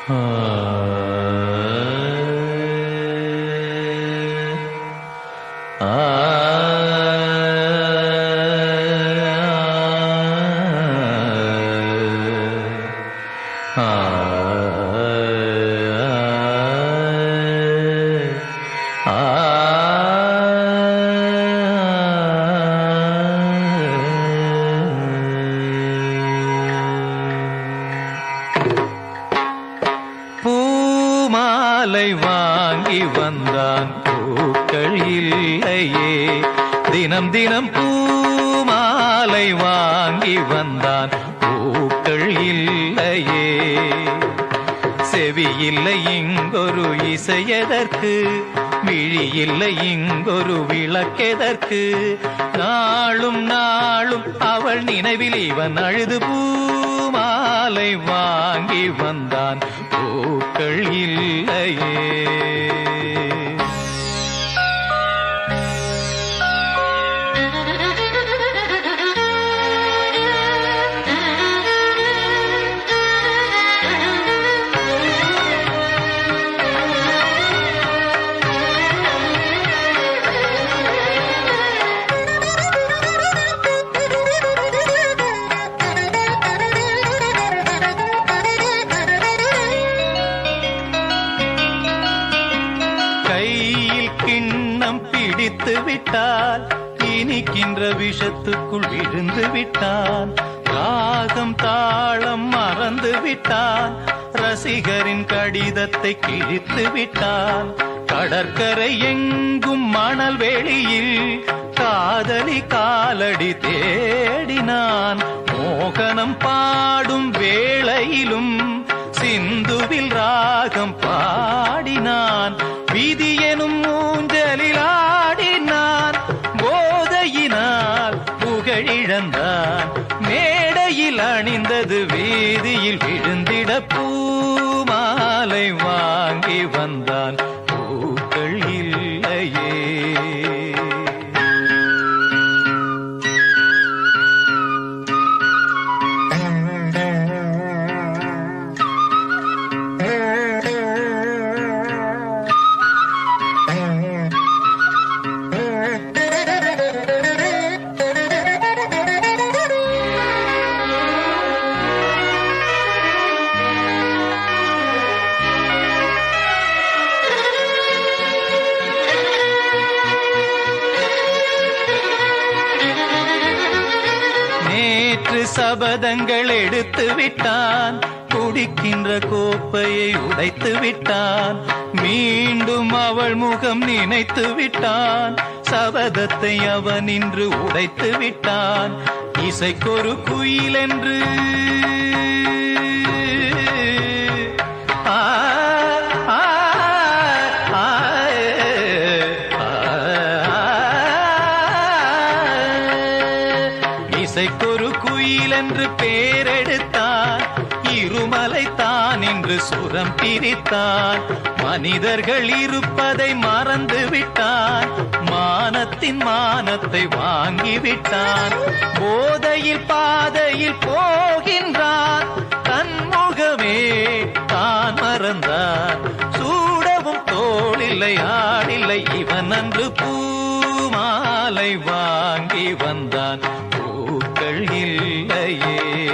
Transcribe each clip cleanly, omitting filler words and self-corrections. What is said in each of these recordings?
பூமாலை வாங்கி வந்தான் பூக்கள் இல்லையே, தினம் தினம் பூமாலை வாங்கி வந்தான் பூக்கள் இல்லையே. செவி இல்லை இங்கொரு இசையதற்கு, விழி இல்லை இங்கொரு விளக்கெதற்கு, நாளும் நாளும் அவள் நினைவில் இவன் அழுது பூமாலை வாங்கி வந்தான் பூக்கள் இல்லையே. பிடித்து விட்டால் இனிக்கின்ற விஷத்துக்குள் விழுந்து விட்டான், ராகம் தாளம் மறந்து விட்டான், ரசிகரின் கடிதத்தை கிழித்து விட்டான். கடற்கரை எங்கும் மணல் வெளியில் காதலி காலடி தேடினான், மோகனம் பாடும் வேளையிலும் சிந்துவில் ராகம் பாடினான். விதி எனும் ஊஞ்சலில் ஆடினான், போதையினால் புகழிழந்தான், மேடையில் அணிந்தது வீதியில் விழுந்திட பூமாலை வாங்கி வந்தான் பூக்கள் இல்லையே. நேற்று சபதங்கள் எடுத்து விட்டான், குடிக்கின்ற கோப்பையை உடைத்து விட்டான், மீண்டும் அவள் முகம் நினைத்து விட்டான், சபதத்தை அவன் இன்று உடைத்து விட்டான். இசைக்கொரு குயில் என்று இசைக்கொரு குயில் என்று பேரெடுத்தான், இருமலை தான் என்று சுரம் பிரித்தான். மனிதர்கள் இருப்பதை மறந்து விட்டான், மானத்தின் மானத்தை வாங்கிவிட்டான். போதையில் பாதையில் போகின்றான், தன்முகமே தான் மறந்தான். சூடவும் தோளில்லை ஆடில்லை இவன் அன்று பூமாலை வாங்கி வந்தான் பூக்கள் இல்லையே.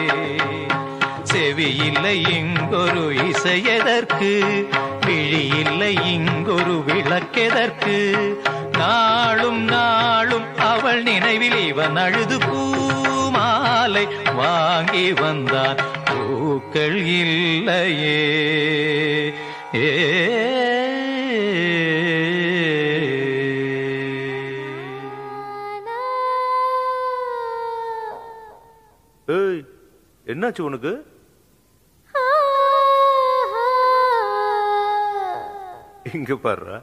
செவி இல்லை இங்கொரு இசையதற்கு, விழி இல்லை இங்கொரு விளக்கெதற்கு, நாளும் நாளும் அவள் நினைவில் இவன் அழுது பூமாலை வாங்கி வந்தான் பூக்கள் இல்லையே. ஏய், என்னாச்சு உனக்கு? இங்க பாருடா.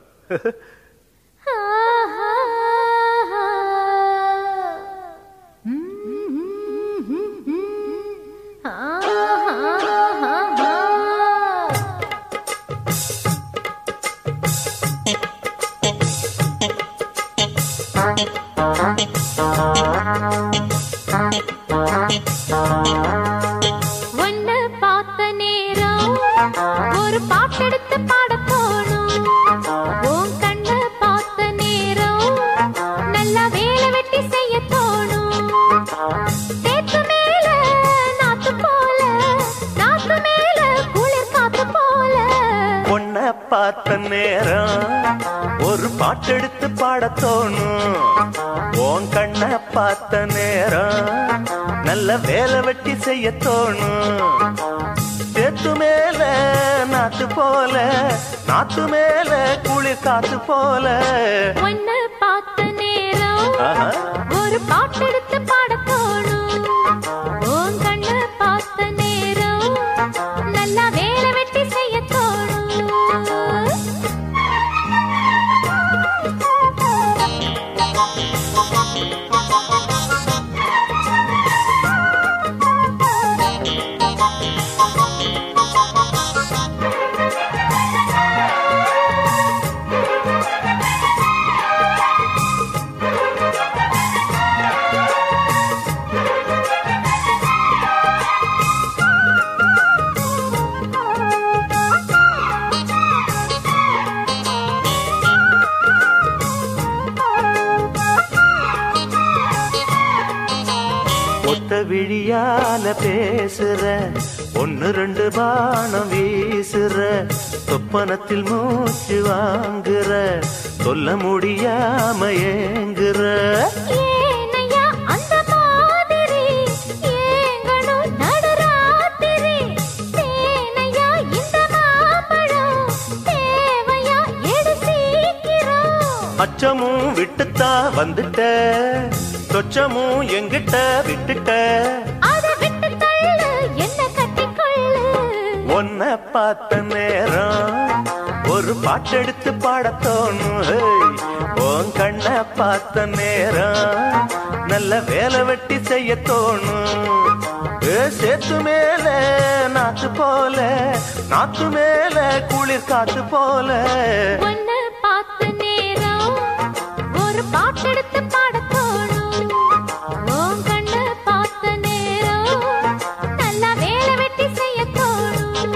ஒன்னு பார்த்த நேரம் ஒரு பாட்டெடுத்து பாட தோணும். உன் கண்ண பார்த்த நேரம் நல்லா வேலை வெட்டி செய்ய தோணும். தேத்து மேல நாத்து போல, நாத்து மேல குளிர் காத்து போல. பொண்ண பார்த்த நேரம் ஒரு பாட்டெடுத்து பாட தோணும். உன் கண்ண பார்த்த நேரம் நல்ல வேலை வெட்டி செய்ய தோணும். தேத்து மேல நாத்து போல, நாத்து மேல குளிர் காத்து போல. உன்னை பார்த்த நேரம் ஒரு பாட்டெடுத்து பாட தோணும். உன் கண்ண பார்த்த நேரம் நல்லா வேலை வெட்டி செய்ய தோணும். ஒத்த விழியால பேசுற, ஒன்னு ரெண்டு பானம் வீசுற, சொப்பனத்தில் மூச்சு வாங்குற, சொல்ல முடியாம ஏங்குற. ஏனையா அந்த மாதிரி ஏங்கணும் நடுராத்திரி. தேனையா இந்த மாம்பழம் தேவையா எடு சீக்கிரம். அச்சமும் விட்டுத்தா வந்துட்ட, சொச்சமும் எங்கிட்ட விட்டுட்ட. அதை விட்டு தள்ளு என்ன கட்டிக்கொள்ளு. உன்னை பார்த்த நேரம் ஒரு பாட்டெடுத்து பாட தோணும். உன் கண்ண பார்த்த நேரம் நல்ல வேலை வெட்டி செய்ய தோணும். சேத்து மேல நாத்து போல, நாத்து மேல குளிர் காத்து போல. உன்னை பார்த்த நேரம் ஒரு பாட்டெடுத்து பாட தோணும். உன் கண்ணை பார்த்த நேரம் நல்லா வேலை வெட்டி செய்ய தோணும்.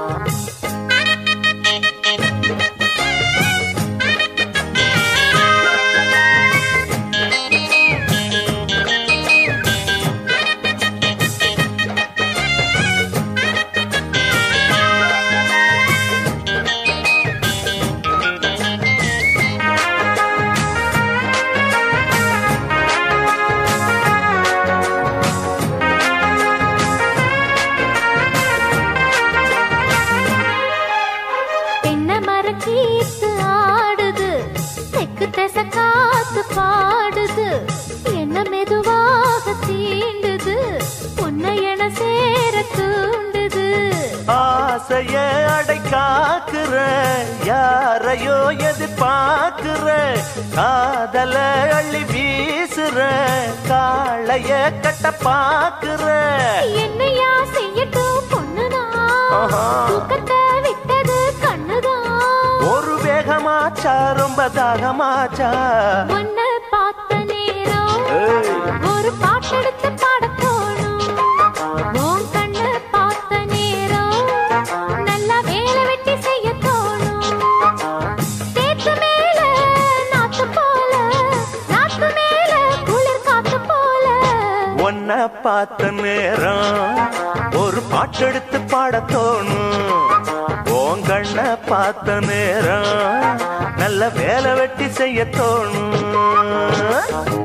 கீத்து ஆடுது, தெக்கு திசை காத்து பாடுது, என்ன மெதுவாக தீண்டுது, உன்னை என சேர தூண்டுது. ஆசைய அடை காக்குற, யாரையோ எதிர்பார்க்குற, காதல அள்ளி வீசுற, காளைய கட்ட பாக்குற. என்னையா செய்யட்டும் பொண்ணுதான், தூக்கத்தை விட்டது கண்ணுதான். ஒரு வேகமாச்சா ரொம்ப தாகமாச்சா. உன்னை பார்த்த நேரம் ஒரு பாட்டெடுத்து பாட தோணும். உன் கண்ணை பார்த்த நேரம் நல்லா வேலை வெட்டி செய்ய தோணும். தேத்து மேல நாத்து போல, நாத்து மேல குளிர் காத்து போல. உன்னை பார்த்த நேரம் ஒரு பாட்டெடுத்து பாட தோணும். உன் கண்ண பார்த்த நேரம் நல்ல வேலை வெட்டி செய்ய தோணும்.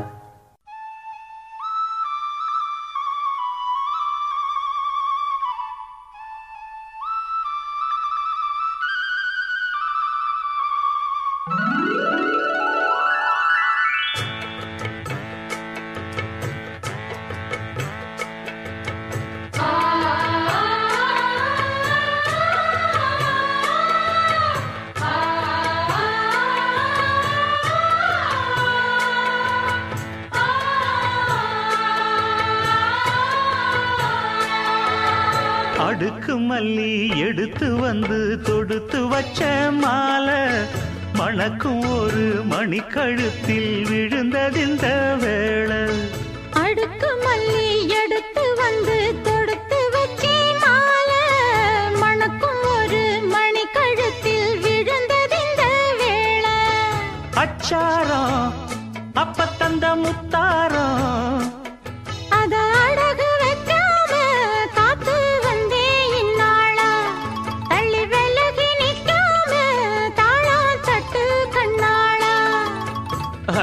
அடுக்கு மல்லி எடுத்து வந்து தொடுத்து வச்ச மாலை, மணக்கும் ஒரு மணிக்கழுத்தில் விழுந்ததிந்த வேளை. அடுக்கு மல்லி எடுத்து வந்து தொடுத்து வச்சே மாலை, மணக்கும் ஒரு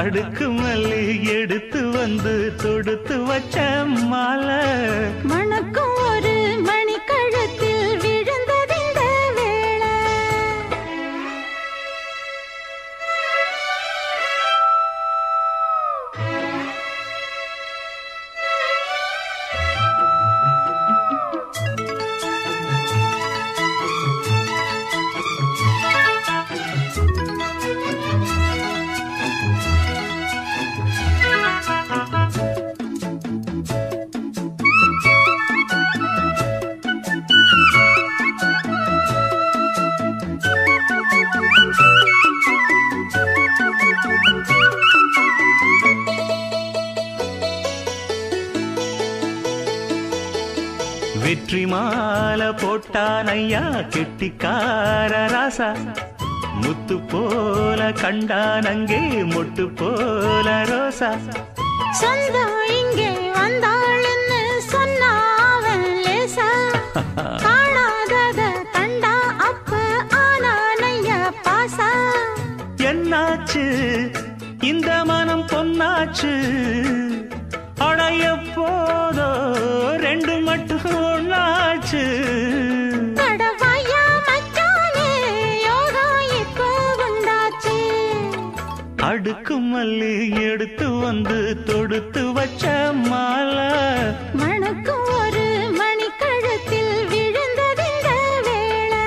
அடுக்கு மல்லி எடுத்து வந்து தொடுத்து வச்ச மாலை மணக்கும் ஒரு மணி கழுத்தில் விழுந்ததிந்த வேளை வெற்றி மாலை போட்டான் ஐயா கெட்டிக்கார ராசா முத்து போல கண்டான் அங்கே மொட்டு போல ரோசா சொந்தம் இங்கே வந்தாள்னு சொன்னாவன் லேசா காணாதத கண்டா அப்ப ஆனானைய பாசா என்னாச்சு இந்த மனம் பொன்னாச்சு அடைய போதோ ரெண்டு மட்டும் ஒன்னாச்சு கடவாயா மச்சானே யோகா இப்போ உண்டாச்சு அடுக்கு மல்லி எடுத்து வந்து தொடுத்து வச்ச மாலை மணக்கும் ஒரு மணி கழுத்தில் விழுந்ததிந்த வேளை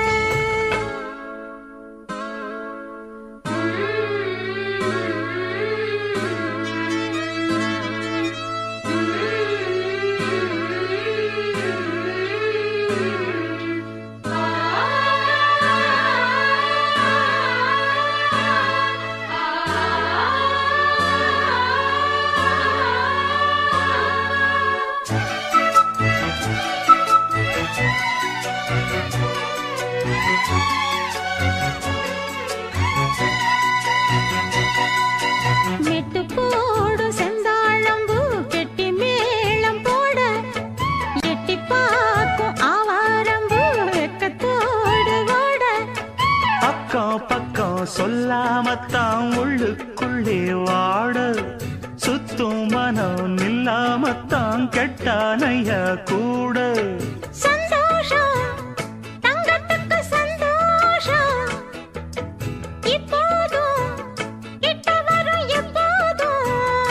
மெட்டு போடு செந்தாழம்பூ கெட்டி மேளம் போட எட்டி பார்க்கும் ஆவாரம்பூ வெக்கத்தோடு ஓட அக்கம் பக்கம் சொல்லாமத்தான் உள்ளுக்குள்ளே வாட சுத்தும் மனம் நில்லாமத்தான் கெட்டானைய கூட சந்தோஷம் தங்கத்துக்கு சந்தோஷம் இப்போதும் கிட்ட வரும் எப்போதும்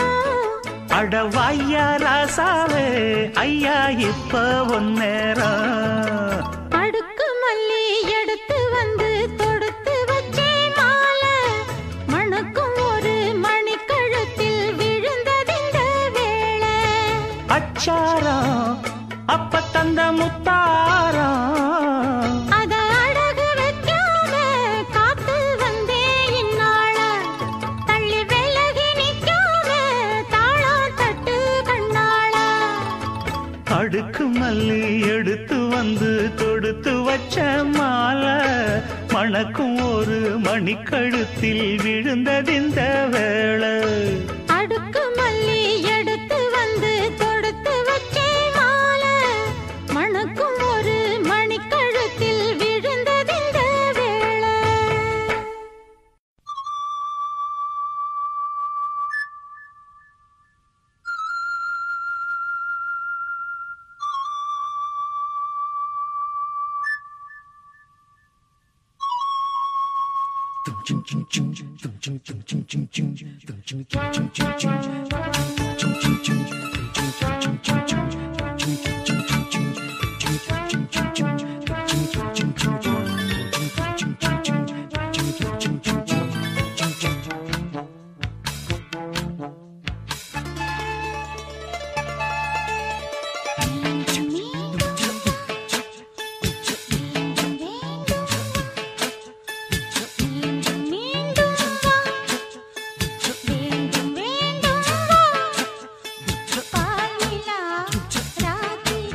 அடவாயா ராசாவே ஐயா இப்ப ஒன்னேரம் அடுக்கு மல்லி எடுத்து வந்து தொடுத்து வச்சே மாலை மணக்கும் ஒரு மணி கழுத்தில் விழுந்ததிந்த வேளை அச்சாரம் அப்ப தந்த முத்தாரம் அத அழகு வைக்காம காத்து வந்தே இந்நாள தள்ளி விலகி நிக்காம தாளம் தட்டு கண்ணாள அடுக்கு மல்லி எடுத்து வந்து தொடுத்து வச்ச மாலை மணக்கும் ஒரு மணிக்கழுத்தில் விழுந்ததிந்த வேளை அடுக்கு மல்லி எடுத்து வந்து தொடுத்து வச்சே மாலை மணக்கும் ஒரு மணி கழுத்தில் விழுந்ததிந்த வேளை வேண்டும் வா பாலிலா ராத்திரி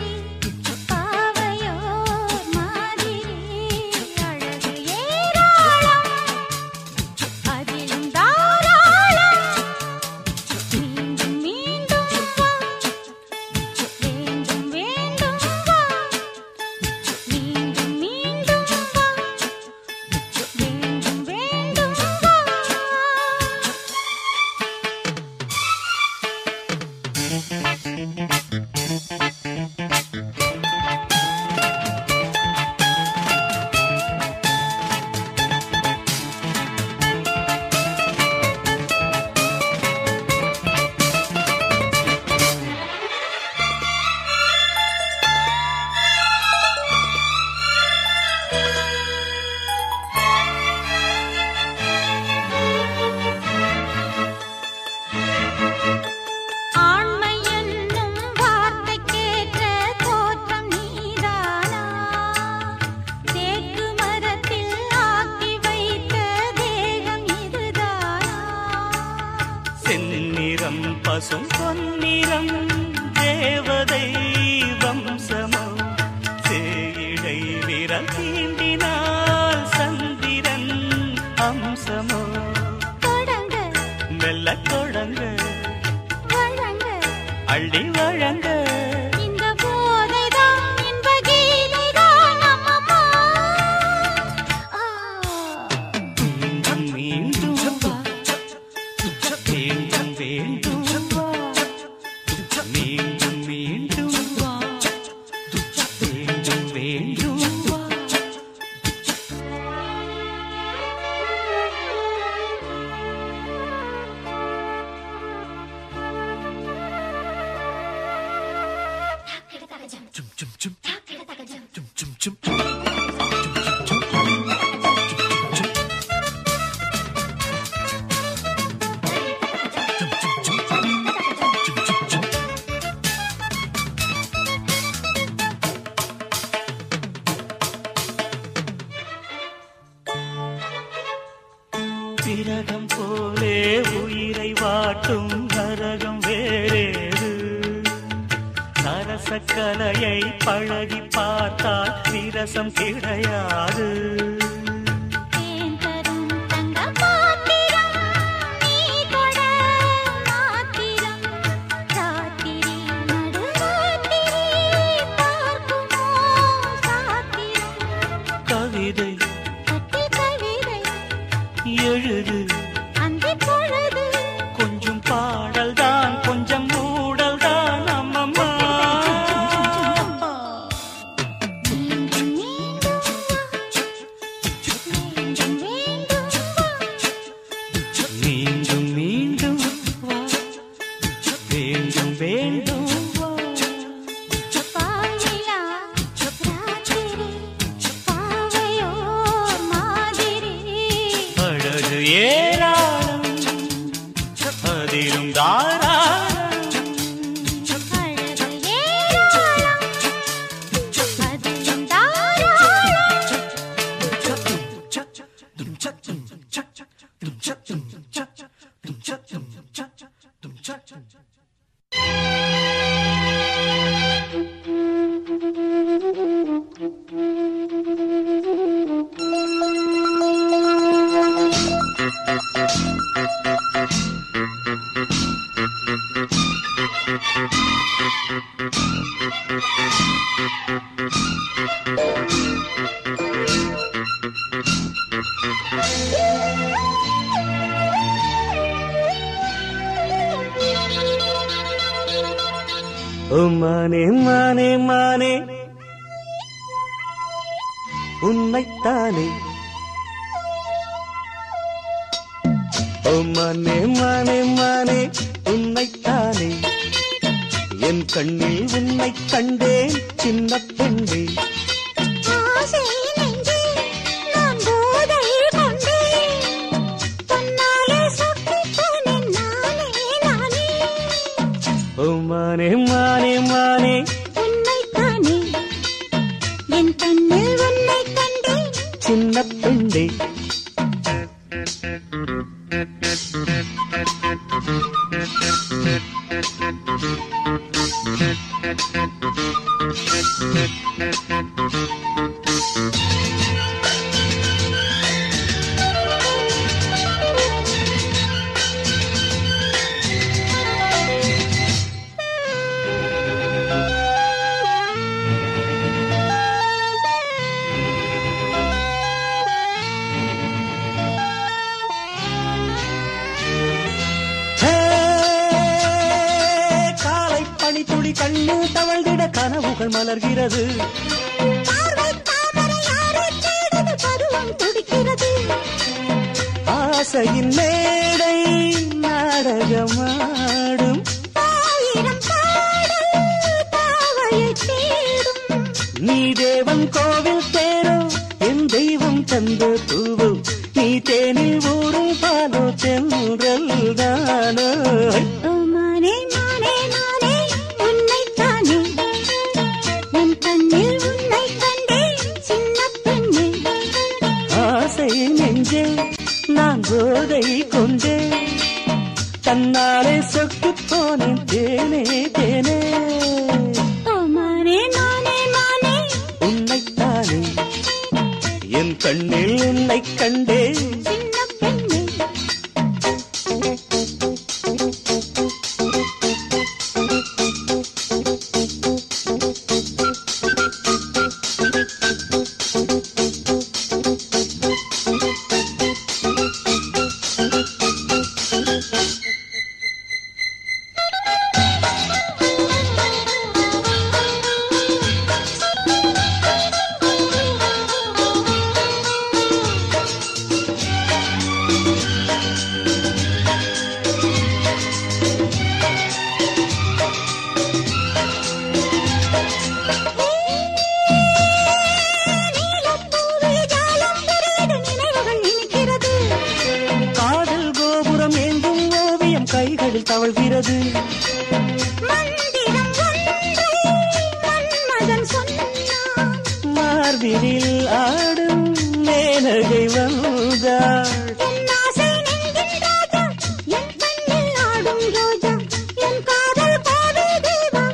பூசும் பொன்னிறம் தேவதை வம்சமோ சேயிடை விரல் தீண்டினால் சந்திரன் அம்சமோ தொடங்க மெல்ல தொடங்க வழங்க அள்ளி வழங்க இந்த போதைதான் இன்ப கீதைதான் அம்மம்மா. மீண்டும் மீண்டும் வா. வேண்டும் வேண்டும் வா. மீண்டும் மீண்டும் வா. வேண்டும் வேண்டும் வா. விரகம் போலே உயிரை வாட்டும் நரகம் வேறேது சரசக்கலையை பழகி பார்த்தால் விரசம் கிடையாது தேன் தரும் தங்க பாத்திரம் நீ தொட மாத்திரம் ராத்திரி நடுராத்திரி பார்க்குமோ சாத்திரம் கவிதை கட்டி கவிதை எழுது அந்தி பொழுது கொஞ்சம் பாடல் தான் கொஞ்சம் மூடல் தான் அம்மம்மா மீண்டும் மீண்டும் வா. மீண்டும் மீண்டும் வா. மீண்டும் மீண்டும் வா வேண்டும் வேண்டும் வா பாயிலா ராத்திரி பாவையோர் மாதிரி அழகு ஏராளம் அதிலும் தாராளம் அழகு ஏராளம் அதிலும் தாராளம் ஓ மானே மானே மானே உன்னைத்தானே ஓ மானே மானே மானே உன்னைத்தானே என் கண்ணில் உன்னை கண்டேன் சின்ன பெண்ணே ஆசை நெஞ்சே நான் போதை கொண்டேன் தன்னாலே சொக்கிப் போனேன் நானே நானே ஓ மானே மானே மானே உன்னைத்தானே என் கண்ணில் உன்னை கண்டேன் சின்ன பெண்ணே துளி கண்ணில் தவழ்ந்திட கனவுகள் மலர்கிறது பார்வை தாமரை யாரை தேடுது பருவம் துடிக்கிறது ஆசையின் மேடை நாடகமாடும் ஆயிரம் பாடல் பாவையை தேடும் நீ தேவன் கோவில் தேரோ என் தெய்வம் தந்த பூவோ நீ தேனில் ஊரும் பாலோ தென்றல் தானோ ஓ மானே மானே மானே உன்னைத்தானே என் கண்ணில் உன்னை கண்டேன் சின்ன பெண்ணே ஆசை நெஞ்சே நான் போதை கொண்டே தன்னாலே சொக்கிப் போன கண்ணில் உன்னை கண்டேன் சின்ன பெண்ணே. நீலப்பூவில் ஜாலம் பெரியது நினைவுகள் இனிக்கிறது. காதல் கோபுரம் எங்கும் ஓவியம் கைகளில் தவழ்கிறது. மந்திரம் ஒன்றை மன்மதன் சொன்னான். மார்பினில் ஆடும் மேனகை வந்தாள். என் ஆசை நெஞ்சின் ராஜா, என் கண்ணில் ஆடும் ரோஜா, என் காதல் கோவில் தெய்வம்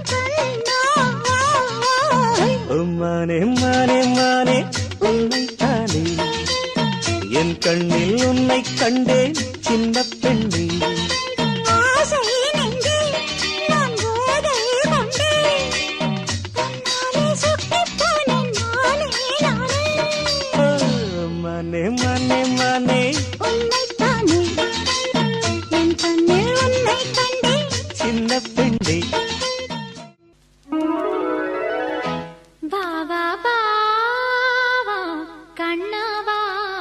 கண்ணாய். மானே மானே மானே உன்னைத்தானே என் கண்ணில் உன்னை கண்டேன் சின்ன பெண்ணே. ஆசை நெஞ்சில் நான் போதை கொண்டேன். உன்னாலே சுட்டிப் போனேன் நானே நானே. மானே மானே மானே உன்னைத்தானே என் கண்ணில் உன்னை கண்டேன். சின்ன பெண்ணே. வா வா வா வா கண்ணா வா.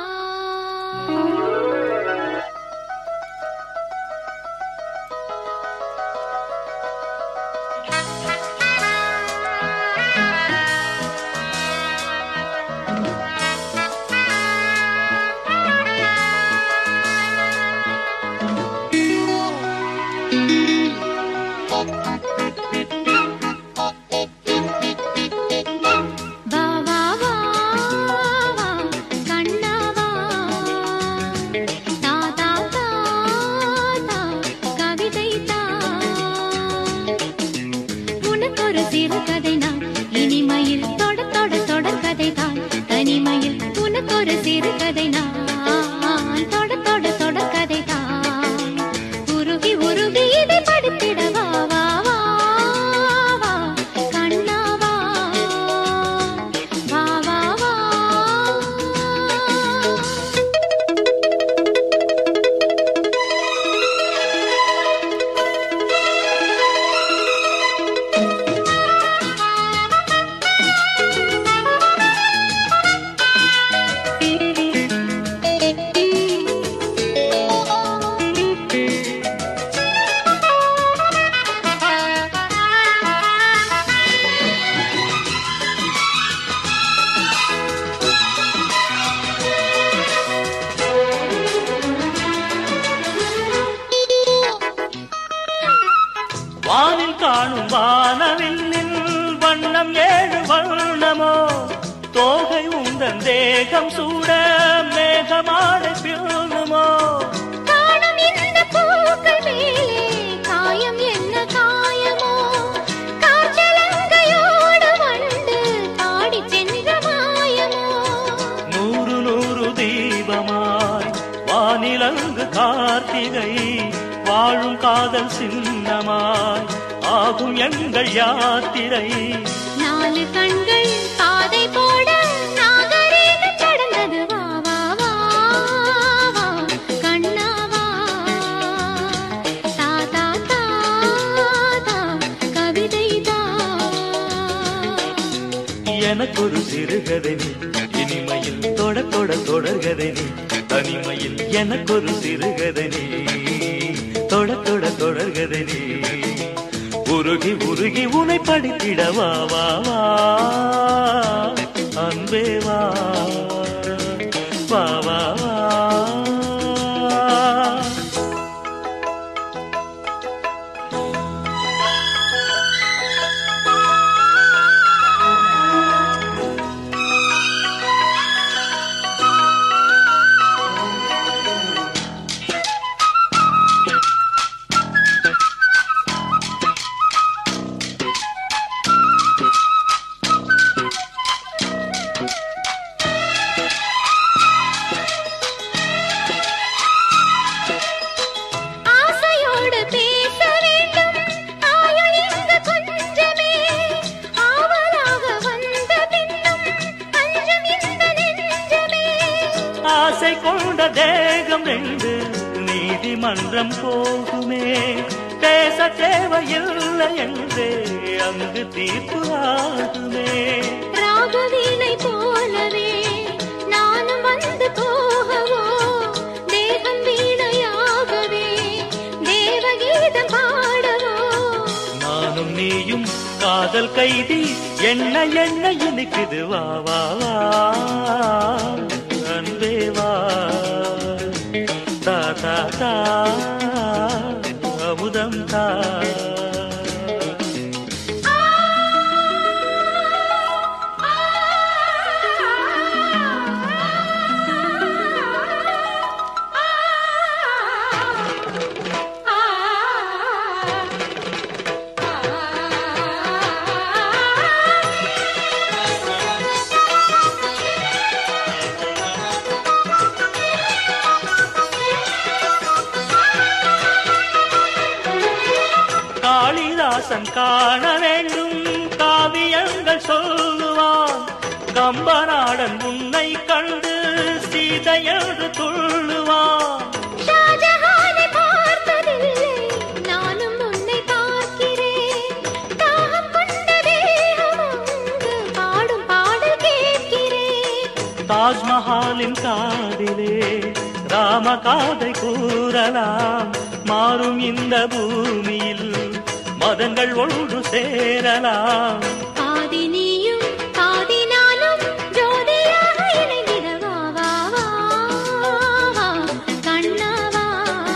வா வா வா வா கண்ணா வா. தா தா தா தா கவிதை தா. உனக்கொரு சிறுகதை நான் இனிமையில் தொட தொட தொடர்கதை தான். தனிமையில் உனக்கொரு சிறுகதை நான் தொட தொட தொடர்கதை தான். உருகி உருகி இதை படித்திட வா வா வா வா கண்ணா வா. வா வா வா. வானில் காணும் வானவில்லின் வண்ணம் ஏழு வண்ணமோ. தோகை உந்தன் தேகம் சூட மேகமாட பியூனுமோ. காணும் இந்த பூக்கள் மேலே காயம் என்ன காயமோ. காற்றலங்கையோடு வண்டு பாடிச் சென்ற மாயமோ. நூறு நூறு தீபமாய் வானிலங்கு கார்த்திகை வாழும் காதல் சின்னமாய் ஆகும் எங்கள் யாத்திரை. நாலு கண்கள் பாதை போட நாகரீகம் கடந்தது. வா வா வா வா கண்ணா வா. தா தா தா தா கவிதை தா. எனக்கொரு சிறுகதை நீ இனிமையில் தொட தொட தொடர்கதை நீ. தனிமையில் எனக்கொரு சிறுகதை நீ தொட தொட தொடர்கதை நீ. உருகி உருகி உனை படித்திட வா வா வா அன்பே வா வா வா வா. ஆசை கொண்ட தேகம் ரெண்டு நீதிமன்றம் போகுமே, பேச தேவையில்லை என்றே அங்கு தீர்ப்பு ஆகுமே. ராகவீணை போலவே நானும் வந்து போகவோ, தேவன் வீணையாகவே தேவகீதம் பாடவோ. நானும் நீயும் காதல் கைதி, என்ன என்ன இனிக்குது, வா வா வா அன்பே வா, தா தா தா அமுதம் தா. காளிதாசன் காண வேண்டும் காவியங்கள் சொல்லுவான், கம்பநாடன் உன்னை கண்டு சீதையென்று துள்ளுவான். ஷாஜஹானை பார்த்ததில்லை, நானும் உன்னை பார்க்கிறேன். தாகம் கொண்ட தேகம் அங்கு பாடும் பாடல் கேட்கிறேன். தாஜ்மஹாலின் காதிலே ராம காதை கூறலாம், மாறும் இந்த பூமியில் மதங்கள் ஒன்று சேரலாம். பாதி நீயும் பாதி நானும் ஜோதியாக இணைந்திட வா வா வா கண்ணவா,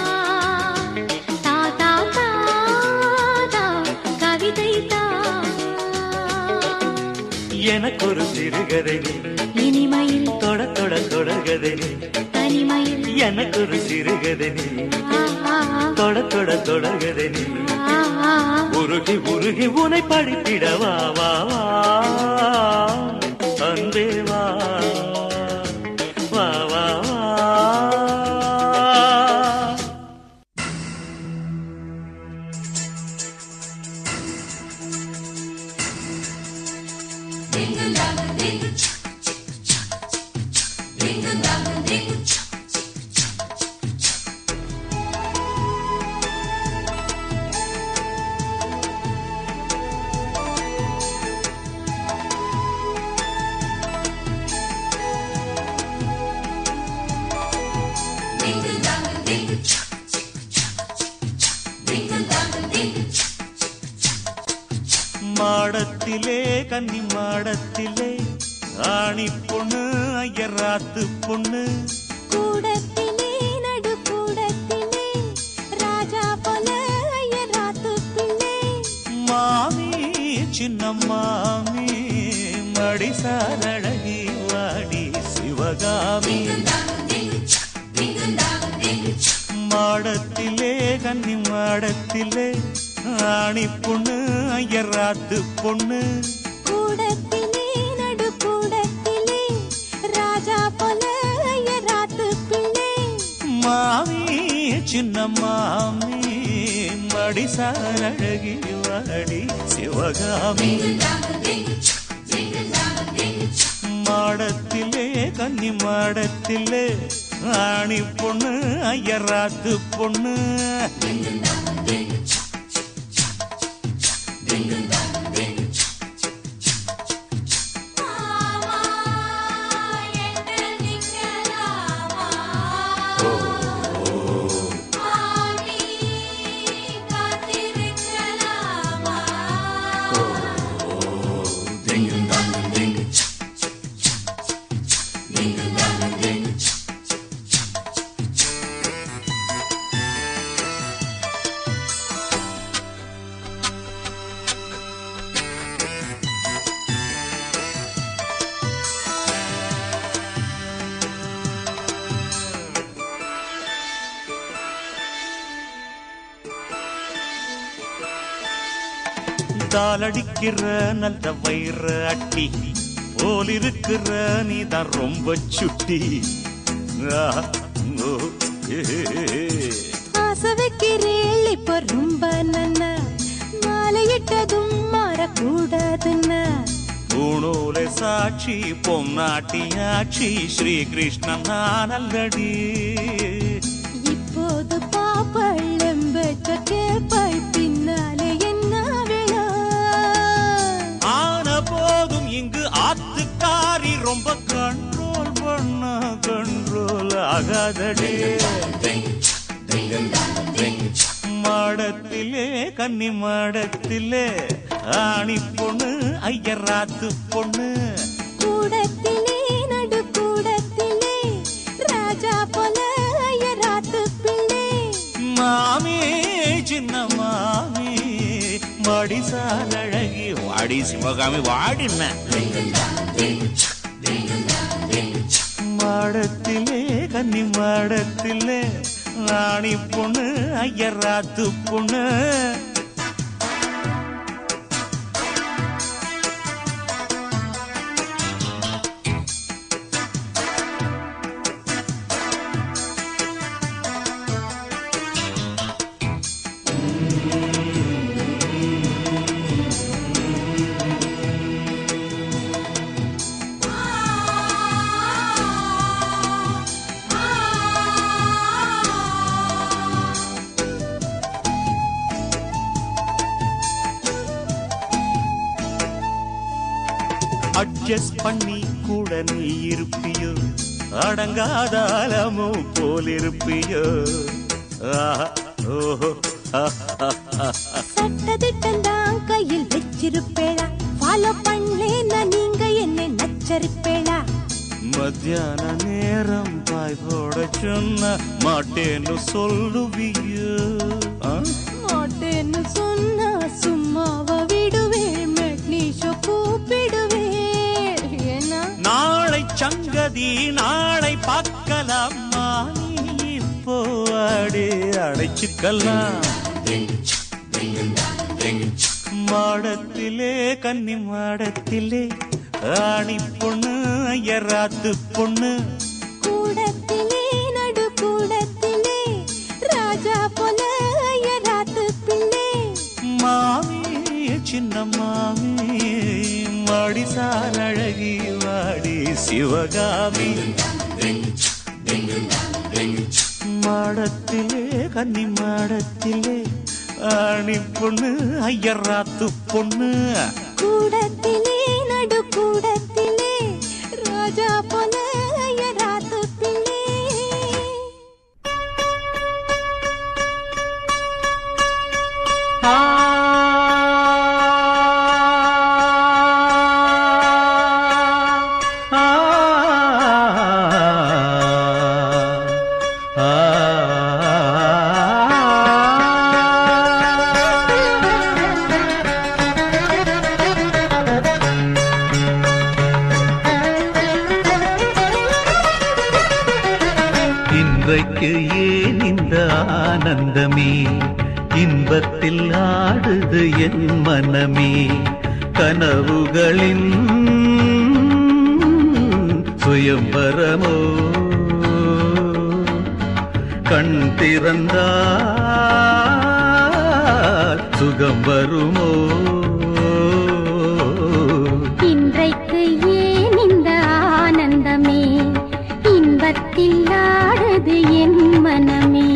தா தா தா தா கவிதை தா. எனக்கொரு சிறுகதை நீ, இனிமையில் தொட தொட தொடர்கதை நீ, தனிமையில் எனக்கொரு சிறுகதை நீ, தொட தொட தொடர்கதை நீ, உருகி உருகி உனை படித்திட வா வா வா அன்பே வா வா வா வா. மாடத்திலே கன்னி மாடத்திலே ஆணி பொண்ணு ஐயராத்து பொண்ணு, கூடத்திலே நடு கூடத்திலே ராஜா போல ஐயராத்து பிள்ளை. மாமி சின்ன மாமி மடிசாரழகி வாடி சிவகாமி. மாடத்திலே கன்னி மாடத்திலே ஆணி பொண்ணு ஐயராத்து பொண்ணு, கூடத்திலே நடு கூடத்திலே ராஜா போல ஐயராத்து பிள்ளை. மாமி சின்ன மாமி மடிசாரழகி வாடி சிவகாமி. மாடத்திலே கன்னி மாடத்திலே ஆணி பொண்ணு ஐயராத்து பொண்ணு. தாளடிக்கிற நல்ல வயிற அட்டி போல் இருக்கிற நீதான் ரொம்ப சுட்டி. ஆசை வைக்கிறேள் இப்ப ரொம்ப நன்னா, மாலையிட்டதும் மாறக்கூடாதுன்னா. பூணூலை சாட்சி பொன்னாட்டியாட்சி ஸ்ரீகிருஷ்ணன் நான் அல்லடி. இப்போது பாப்பள்ளம் பெற்ற கேப்பாய் பின்னாலே என்ன வேணா. ஆன போதும் இங்கு ஆத்துக்காரி ரொம்ப கண்ட்ரோல் பண்ண கண்ட்ரோல் ஆகாதடி. மாடத்திலே கன்னி மாடத்திலே ஆணி பொண்ணு ஐயராத்து பொண்ணு. கூடத்திலே நடு கூடத்திலே ராஜா போல ஐயராத்து பிள்ளை. மாமி சின்ன மாமி மடிசால் அழகி வாடி சிவகாமி வாடின. மாடத்திலே கன்னி மாடத்திலே ராணி பொண்ணு ஐயராத்து பொண்ணு. அட்ஜஸ்ட் பண்ணி கூட நீ இருப்பியோ அடங்காதாலமோ போலிருப்பியோ. சட்டதிட்டம் கையில் வச்சிருப்பேளா ஃபாலோ பண்ணலேன்னா நீங்க என்ன நச்சரிப்பேளா. மத்தியான நேரம் பாய் போட சொன்ன மாட்டேன்னு சொல்லுவியோ. மாட்டேன்னு சொன்னா சும்மாவ விடுவேன் மெக்னீஷோ கூப்பிடுவேன். ஏன்னா நாளை சங்கதி நாளை பார்க்கலாமா இப்போ அடி அடைச்சுக்கலாம். மாடத்திலே கன்னி மாடத்திலே ஆணி பொண்ணு ஐயராத்து பொண்ணு. கூடத்திலே நடு கூடத்திலே ராஜா போல ஐயராத்து பிள்ளை. மாமி சின்ன மாமி மடிசால் அழகி வாடி சிவகாமி. மாடத்திலே கன்னி மாடத்திலே ஆணி பொண்ணு ஐயராத்து பொண்ணு. கூடத்திலே நடு கூடத்திலே ராஜா போல ஐயராத்து பிள்ளை. இன்றைக்கு ஏன் இந்த ஆனந்தமே இன்பத்தில் ஆடுது என் மனமே. கனவுகளின் சுயம்பரமோ கண் திறந்தால் சுகம் வருமோ. இன்றைக்கு ஏன் இந்த ஆனந்தமே இன்பத்தில் ஆடுது என் மனமே.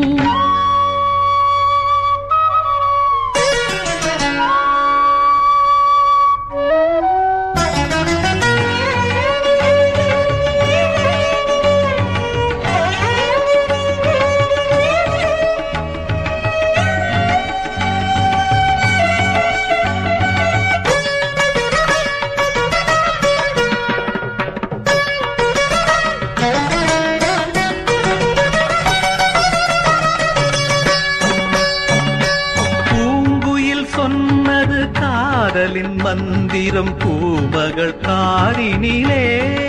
காதலின் மந்திரம் பூமகள் காரினிலே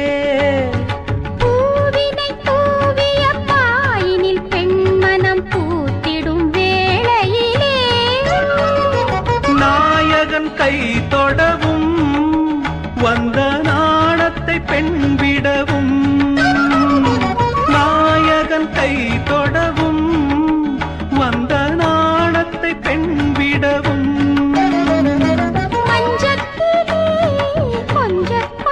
பூவினை தூவிய பாயினில் பெண்மனம் பூத்திடும் வேளையிலே நாயகன் கை தொடவும் வந்த நாணத்தை பெண் விடவும். நாயகன் கை தொடவும் வந்த நாணத்தை பெண் விடவும். மஞ்சத்திலே கொஞ்ச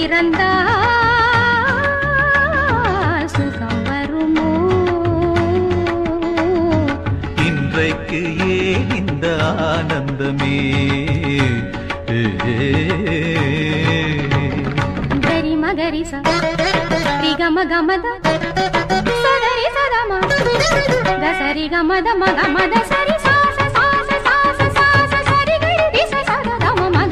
திறந்தால் சுகம் வருமோ? இன்றைக்கு ஏன் இந்த ஆனந்தமே? கரி மகரி சரி கம கமத சரி சதம கசரி கமத மக மத சரி சாச சாச சாச சாச சரி கரி திச சத கம மத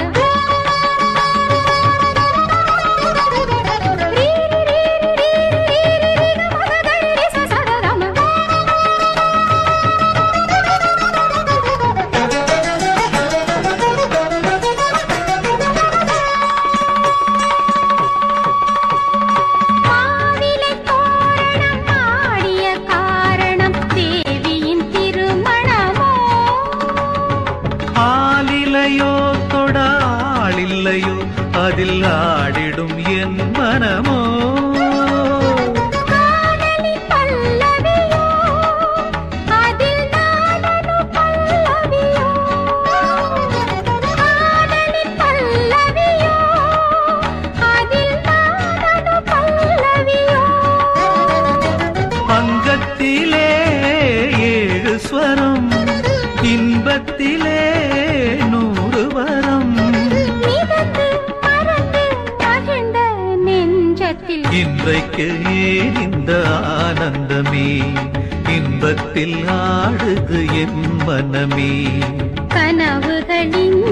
ரீ ரீ ரீ ரீ ரீ மத கரி திச சத கம இல்லையோ அதில் ஆடிடும் என் மனமோ? காதலி பல்லவியோ அதில் நானனு பல்லவியோ? காதலி பல்லவியோ அதில் நானனு பல்லவியோ? அங்கத்திலே 7 ஸ்வரம், இன்பத்திலே 100 வரம். இன்றைக்கு ஏன் இந்த ஆனந்தமே? இன்பத்தில் ஆடுது என் மனமே. கனவுகளின்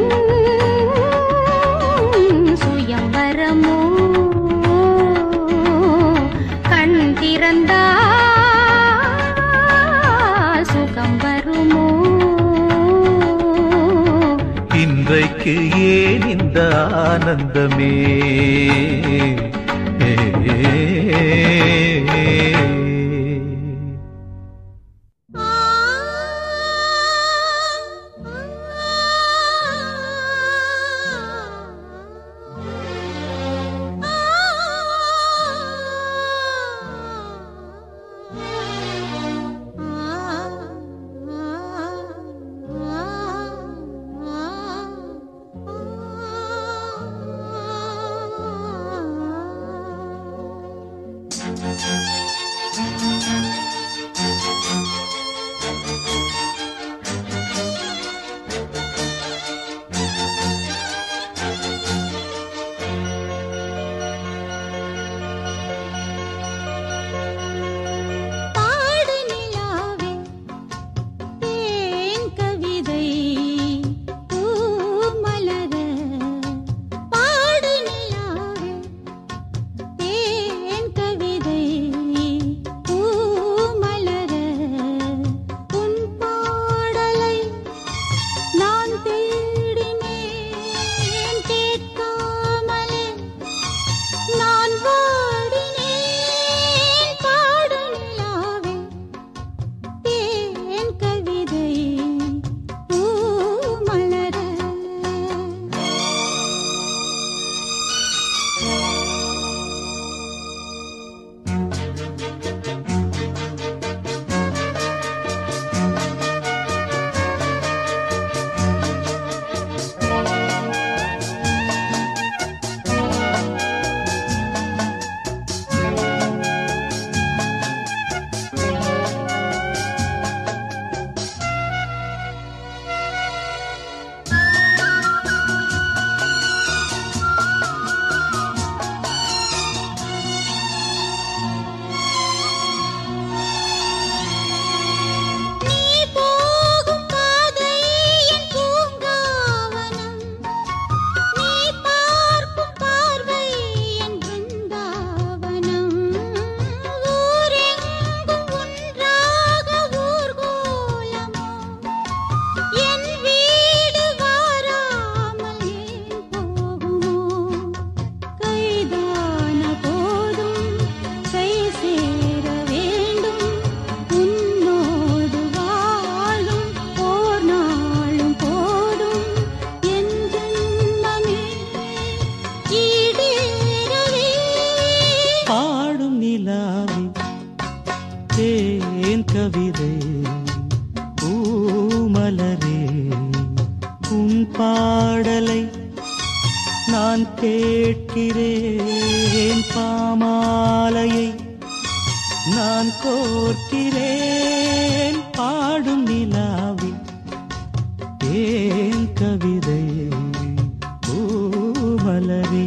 சுயம்பரமோ கண் திறந்தால் சுகம் வருமோ? இன்றைக்கு ஏன் இந்த ஆனந்தமே? நான் கேட்கிறேன் பாமாலையை நான் கோர்க்கிறேன் பாடும் நிலாவில் ஏன் கவிதை பூமலரே.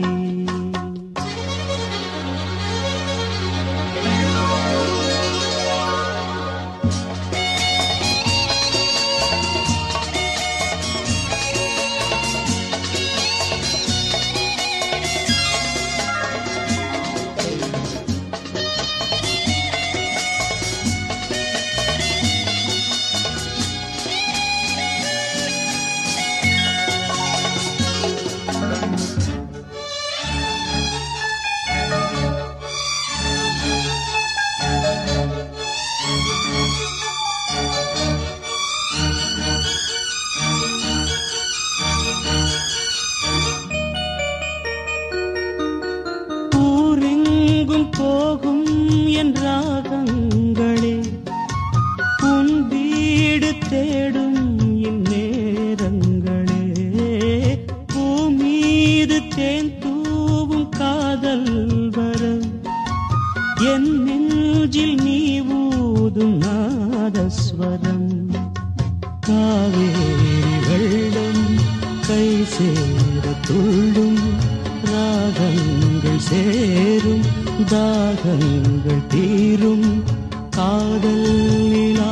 போகும் என் ராகங்களே உன் வீடு தேடும் இந்நேரங்களே பூமீது தேன் தூவும் காதல் வரம் என் நெஞ்சில் நீ ஊதும் நாதஸ்வரம் காவேரி வெள்ளம் கை சேர துள்ளும் ராகங்கள் சேரும் தாகங்கள் தீரும் காதல் நிலா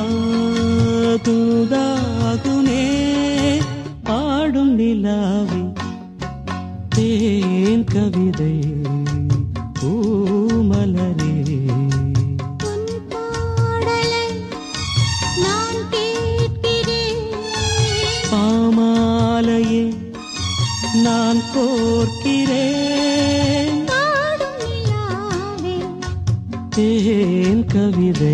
தூதாகுமே பாடும் நிலாவி தேன் கவிதை பூமலரே. பாமாலையே நான் கோர்க்கிறேன் தேன் கவிதை.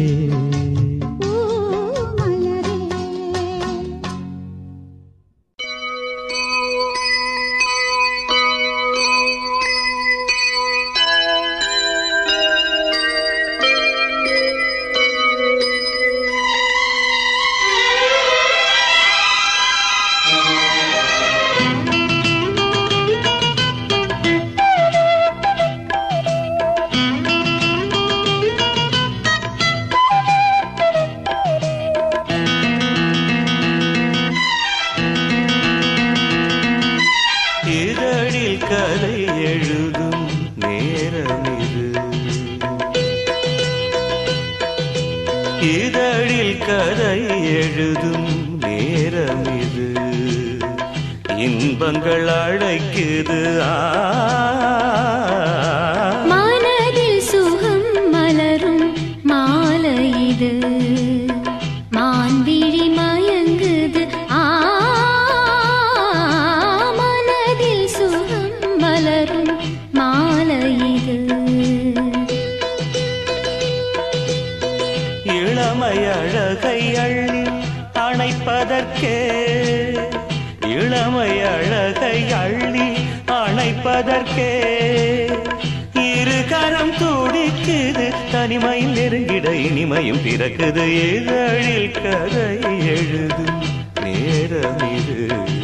இதழில் கதை எழுதும் நேரம் இது, இதழில் கதை எழுதும் நேரம் இது, இன்பங்கள் அழைக்குது மனதில் சுகம் மலரும் மாலை இது, மான்விழி மயங்குது மனதில் சுகம் மலரும் மாலை இது. இளமை அழகை அள்ளி அணைப்பதற்கே, இளமை அழகை அள்ளி அணைப்பதற்கே இரு கரம் துடிக்குது, தனிமையில் நெருங்கிட இனிமையும் பிறக்குது, இதழில் கதை எழுதும் நேரம் இது.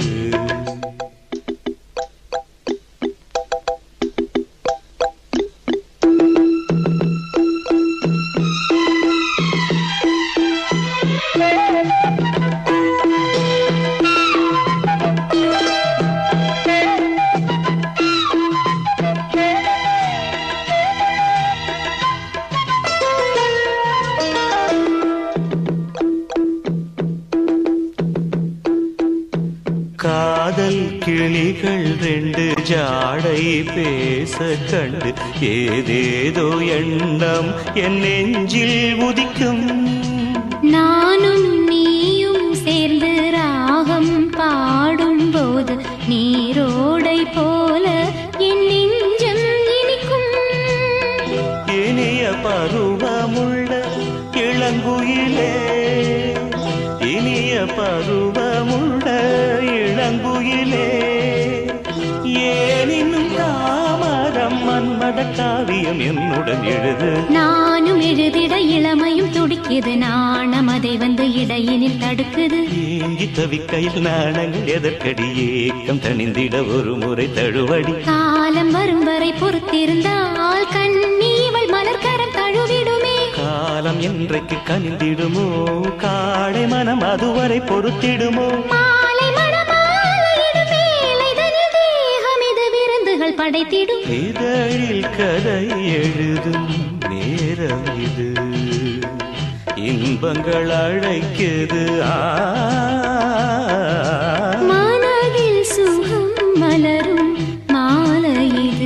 காதல் கிளிகள் ரெண்டு ஜாடை பேச கண்டு ஏதேதோ எண்ணம் என் நெஞ்சில் உதிக்கும். நானும் நீயும் சேர்ந்து ராகம் பாடும்போது நீரோடை போல என் நெஞ்சம் இனிக்கும். இனிய பருவமுள்ள இளங்குயிலே, இனிய பருவமுள்ள இளங்குயிலே, ஏனினும் தாமரம் மன்ம மன்மத காவியம் என்னுடன் எழுது. நானும் எழுதிட இளமையும் துடிக்குது, நாணம் அதை வந்து இடையினில் தடுக்குது. ஏங்கி தவிக்கையில் நாணங்கள் எதற்கடி, ஏக்கம் தணிந்திட ஒரு முறை தழுவடி. காலம் வரும் வரை பொறுத்திருந்தால் கண்ணி இவள் மலர்கரம் தழுவிடுமே. காலம் என்றைக்கு கனிந்திடுமோ, காடை மனம் அதுவரை பொறுத்திடுமோ. மாலை மணமாலையிடும் வேளைதனில் தேகம் இது விருந்துகள் படைத்திடும். இதழில் கதை எழுதும் நேரம் இது, இன்பங்கள் அழைக்குது. மனதில் சுகம் மலரும் மாலை இது.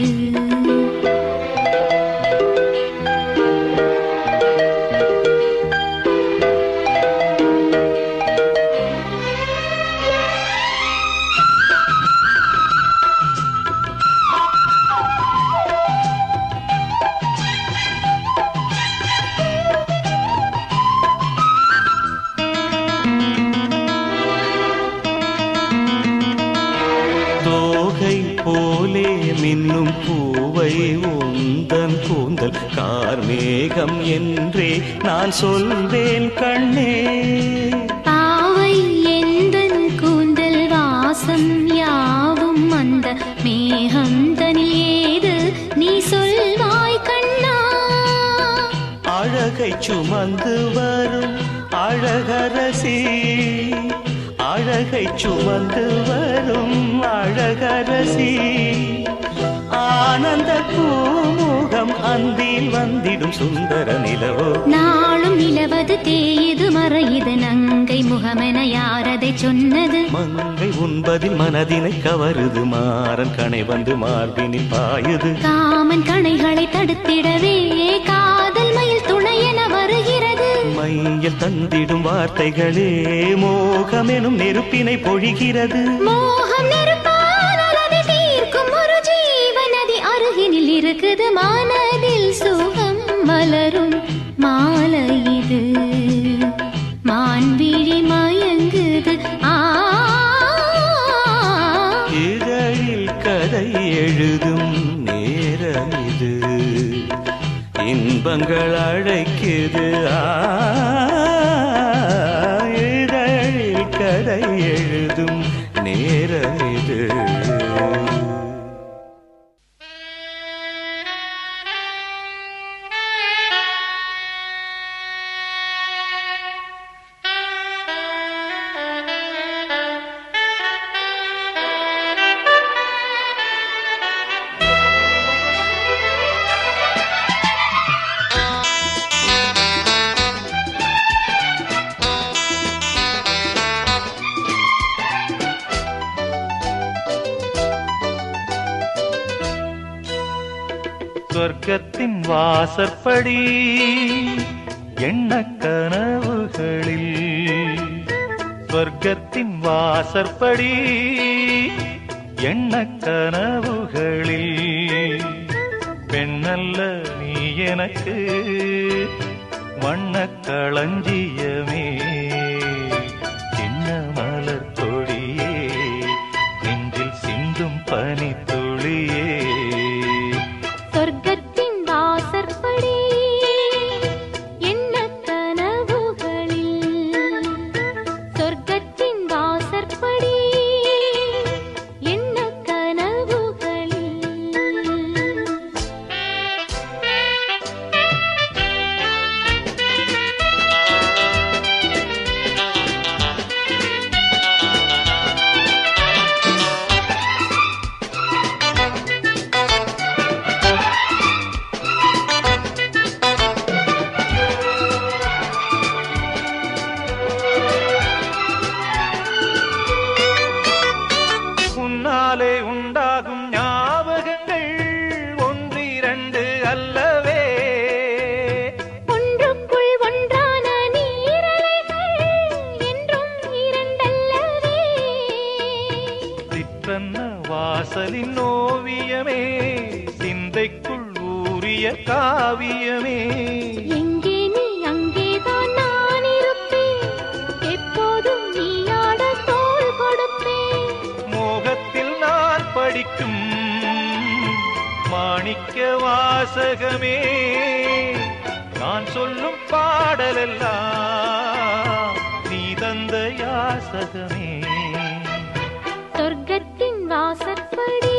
மின்னும் பூவை உந்தன் கூந்தல் கார்மேகம் என்றே நான் சொல்வேன் கண்ணே. பாவை எந்தன் கூந்தல் வாசம் யாவும் அந்த மேகம் தனில் ஏது நீ சொல்வாய் கண்ணா. அழகை சுமந்து வரும் அழகரசி, அழகை சுமந்து வரும் அழகரசி. ஆனந்த பூமுகம் அந்தில் வந்திடும் சுந்தர நிலவோ. நாளும் நிலவது தேயுது மறையுது, நங்கை முகமென யாரதை சொன்னது. மங்கை உண்பதில் மனதினை கவருது, மாறன் கணை வந்து மார்பினில் பாயுது. காமன் கணைகளை தடுத்திடவே காதல் மயில் துணையென வருகிறது. மையில் தந்திடும் வார்த்தைகளே மோகமெனும் நெருப்பினை பொழிகிறது. மோகம் நெருப்பால் அதை தீர்க்கும் ஒரு ஜீவநதி அருகினில் இருக்குது. மனதில் சுகம் மலரும் மாலை இது, மான்விழி மயங்குது. இதழில் கதை எழுதும் நேரம் இது, இன்பங்கள் அழைக்குது. இதழில் கதை எழுதும் நேரம் இது. சொர்க்கத்தின் வாசற்படி எண்ண கனவுகளில், சொர்க்கத்தின் வாசற்படி எண்ண கனவுகளில். பெண்ணல்ல நீ எனக்கு வண்ணக் களஞ்சியமே, சின்ன மலர் கொடியே நெஞ்சில் சிந்தும் பனித்துளியே. சொர்க்கத்தின் வாசற்படி என்ன கனவுகளில், சொர்க்கத்தின் வாசற்படி என்ன கனவுகளில். உண்டாகும் ஞாபகங்கள் ஒன்றிரண்டு அல்லவே, ஒன்றுக்குள் ஒன்றான நீரலைகள் என்றும் இரண்டல்லவே. சிற்றன்ன வாசலின் ஓவியமே, சிந்தைக்குள் ஊறிய காவியமே. எங்கே நீ அங்கேதான் நான் இருப்பேன், எப்போதும் நீ ஆட தோள் கொடுப்பேன். மோகத்தில் நான் படிக்கும் மாணிக்க வாசகமே நான் சொல்லும் பாடலெல்லாம் நீ தந்த யாசகமே. சொர்க்கத்தின் வாசற்படி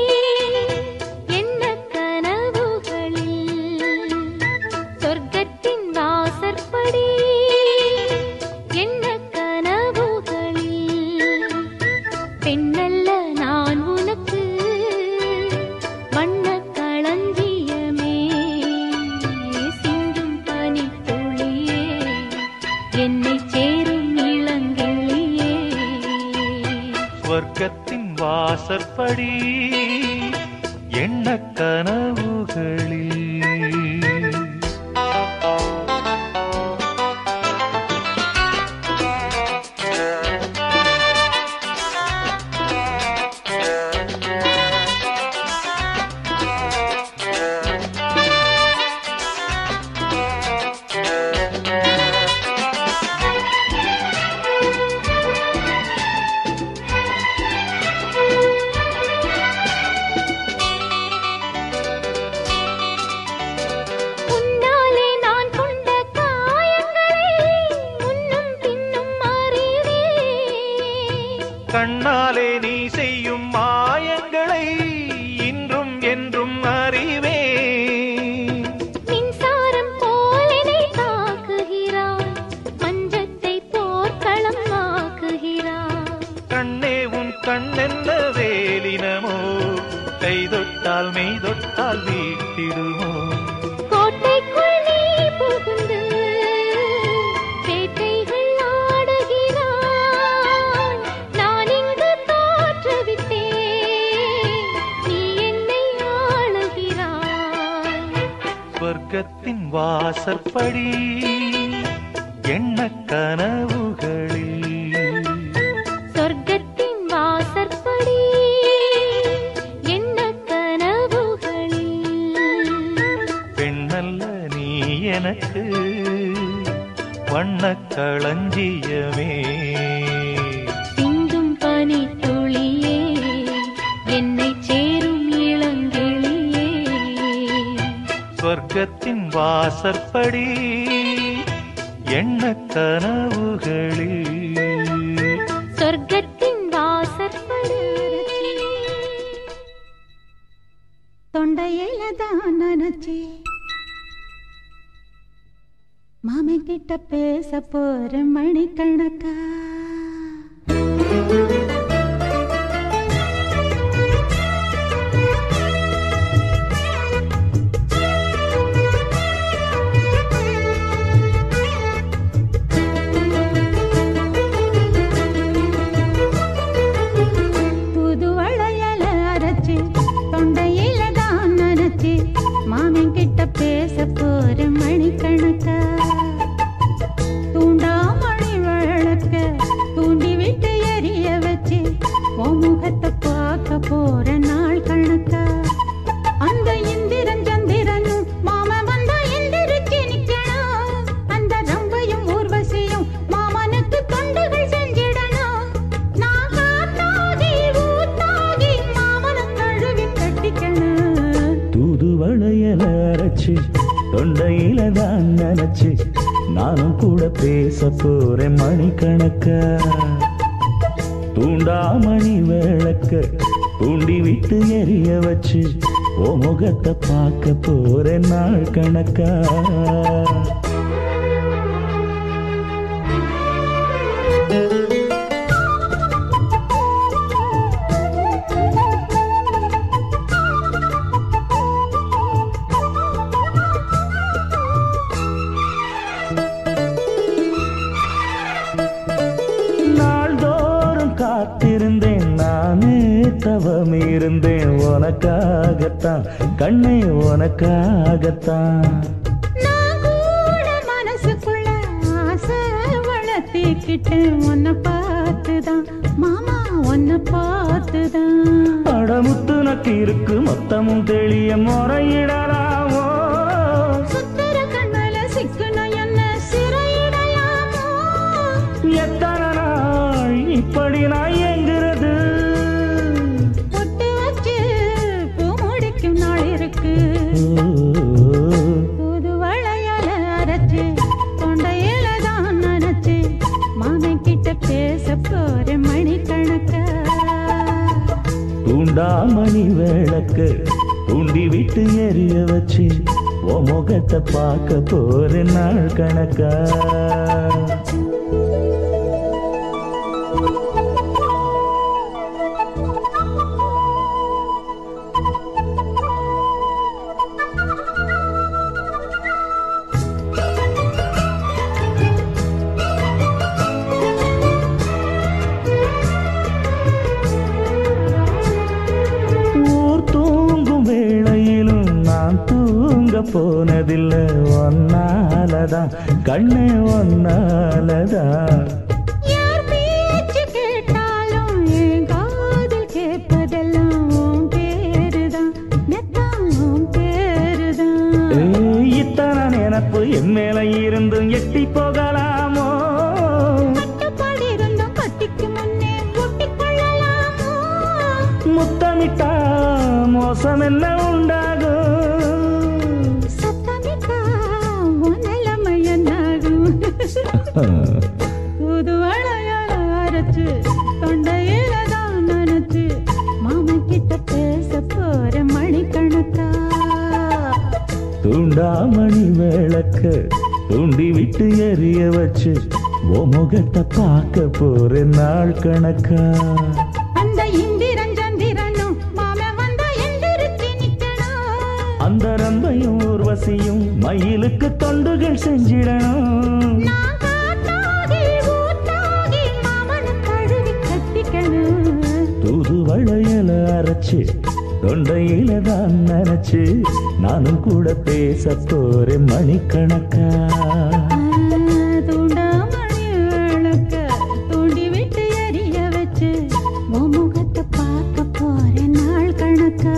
என்ன கனவுகளில், சொர்க்கத்தின் வாசற்படி என்ன கனவுகளில், பெண்ணல்ல நான் உனக்கு வண்ண களஞ்சியமே, சிந்தும் பனித்துளியே என்னை சேரும் இளங்கிளியே. சொர்க்கத்தின் வாசற்படி எண்ண கனவுகளில். உன்னாலே நான் கொண்ட காயங்களை முன்னும் பின்னும் அறிவேன், கண்ணாலே நீ செய்யும் மாயங்களை இன்றும் என்றும் அறிவேன். மின்சாரம் போலனை தாக்குகிறாய், மஞ்சத்தை போர்க்களம் ஆக்குகிறாய். கண்ணே உன் கண்ணென்ன வேலினமோ, கை தொட்டால் மெய் தொட்டால் வீட்டிடுமோ. கோட்டைக்குள் நீ புகுந்து வேட்டைகள் ஆடுகிறாய், நான் இங்கு தோற்றுவிட்டேன், நீ என்னை ஆளுகிறாய். சொர்க்கத்தின் வாசற்படி எண்ண கனவுகளில். சொர்க்கத்தின் வாசற்படி என்ன கனவுகளில், பெண்ணல்ல நீ எனக்கு வண்ண களஞ்சியமே, சிந்தும் பனித்துளியே என்னை சேரும் இளங்கிளியே. சொர்க்கத்தின் வாசற்படி எண்ண கனவுகளில். சொர்க்கத்தின் வாசற்படி. தொண்டையில தான் நினைச்சி மாமி கிட்ட பேச போற மணிக்கணக்கா. புது வளையல அரைச்சு தொண்டையில தான் நினைச்சு மாமி கிட்ட பேச போற மணிக்கணக்கா. தூண்டாமணி விளக்க தூண்டி விட்டு எரிய வச்சு உன் முகத்தை பார்க்க போற நாள் கணக்கா. அந்த இந்திரன் சந்திரனும் மாம வந்தா எந்திரிச்சு நிக்கணும், அந்த ரம்பையும் ஊர்வசியும் மாமனுக்கு தொண்டுகள் செஞ்சிடணும். நான் காத்தாகி ஊத்தாகி மாமனை கழுவி கட்டிக்கணும். தூது வளையல அரைச்சு தொண்டையில தான் நினைச்சு நானும் கூட பேச போறேன் மணிக்கணக்கா. தூண்டாமணி விளக்க தூண்டி விட்டு எரிய வச்சு ஓ முகத்தை பார்க்க போறேன் நாள் கணக்கா. நாள்தோறும் காத்திருந்தேன் நானே தவம் இருந்தேன் உனக்காகத்தான் கண்ணே உனக்காகத்தான். நான் கூட மனசுக்குள்ள ஆசை வளர்த்திக்கிட்டேன் உன்னை பார்த்துதான் மாமா, உன்னை பார்த்துதான். அடமுத்து நக்கு இருக்கு மொத்தமும் தெளிய முறையிடலாமோ, சுத்தர கண்மல சிக்குன என்ன சிறையிடலாமோ. எத்தனை நாள் இப்படி நான் எங்கிறது, பொட்டு வச்சு பூ முடிக்கும் நாள் இருக்கு. ஓ வச்சு தொண்டையில தான் நினைச்சு மாமன் கிட்ட பேச போற மணிக்கணக்க தூண்டாமணி விளக்கு தூண்டி விட்டு எரிய வச்சு ஓ முகத்தை பார்க்க போற நாள் கணக்கா போனதில்லை ஒன்னாலதான் கண்ணே ஒன்னாலதான் யார் பேச்சு கேட்டாலும் என் காதில் கேட்பதெல்லாம் உன் பேருதான் நெத்தான் உன் பேருதான் இத்தனை நினப்பு என் மேல இருந்தும் எட்டி போகலாமோ கட்டுப்பாடு இருந்தும் கட்டிக்கு முன்னே ஒட்டிக் கொள்ளலாமோ முத்தமிட்டா மோசம் என்ன உண்டாகும் புது வளையல அரைச்சு தொண்டையில தான் நினைச்சு மாமன் கிட்ட பேச போற மணிக்கணக்கா தூண்டாமணி விளக்கு தூண்டி விட்டு எரிய வச்சு ஓ முகத்தை பார்க்க போற நாள் கணக்கா அந்த இந்திரன் சந்திரனும் மாமன் வந்தா எந்திரிச்சு நிக்கணும் அந்த ரம்பையும் ஊர்வசியும் மயிலுக்கு தொண்டுகள் செஞ்சிடணும் தூது வளையல அரைச்சு தொண்டையில தான் நினைச்சு நானும் கூட பேச போறேன் மணிக்கணக்கா தூண்டாமணி விளக்க தூண்டி விட்டு எரிய வச்சு உன் முகத்தை பார்க்க போறேன் நாள் கணக்கா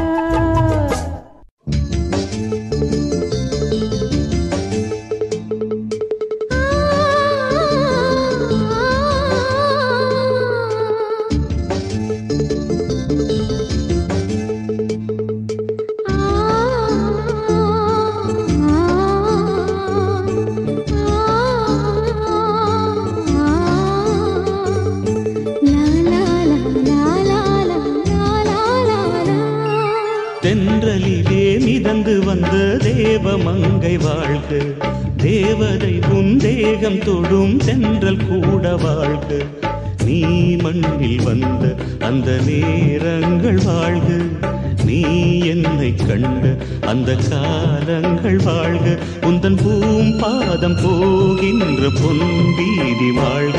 தென்றலிலே மிதந்து வந்த தேவமங்கை வாழ்க தேவதை உன் தேகம் தொடும் தென்றல் கூட வாழ்க நீ மண்ணில் வந்த அந்த நேரங்கள் வாழ்க நீ என்னை கண்ட அந்த காலங்கள் வாழ்க உந்தன் பூம் பாதம் போகின்ற பொன் வீதி வாழ்க